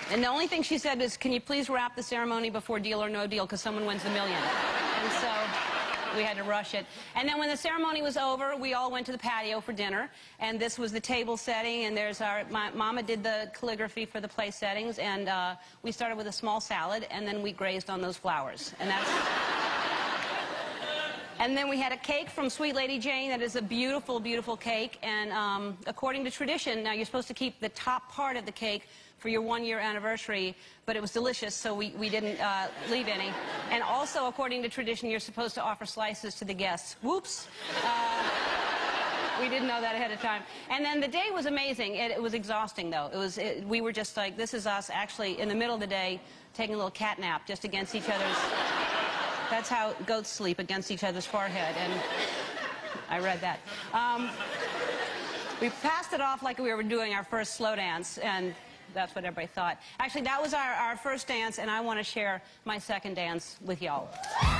And the only thing she said is, can you please wrap the ceremony before Deal or No Deal, because someone wins $1 million. And so we had to rush it. And then when the ceremony was over, we all went to the patio for dinner. And this was the table setting, and there's my mama did the calligraphy for the place settings, and we started with a small salad, and then we grazed on those flowers. And that's... And then we had a cake from Sweet Lady Jane that is a beautiful, beautiful cake. And according to tradition, now you're supposed to keep the top part of the cake for your 1-year anniversary, but it was delicious, so we didn't leave any. And also, according to tradition, you're supposed to offer slices to the guests. Whoops. We didn't know that ahead of time. And then the day was amazing. It was exhausting, though. We were just like, this is us actually in the middle of the day taking a little cat nap just against each other's... That's how goats sleep, against each other's forehead, and I read that. We passed it off like we were doing our first slow dance, and that's what everybody thought. Actually, that was our first dance, and I want to share my second dance with y'all.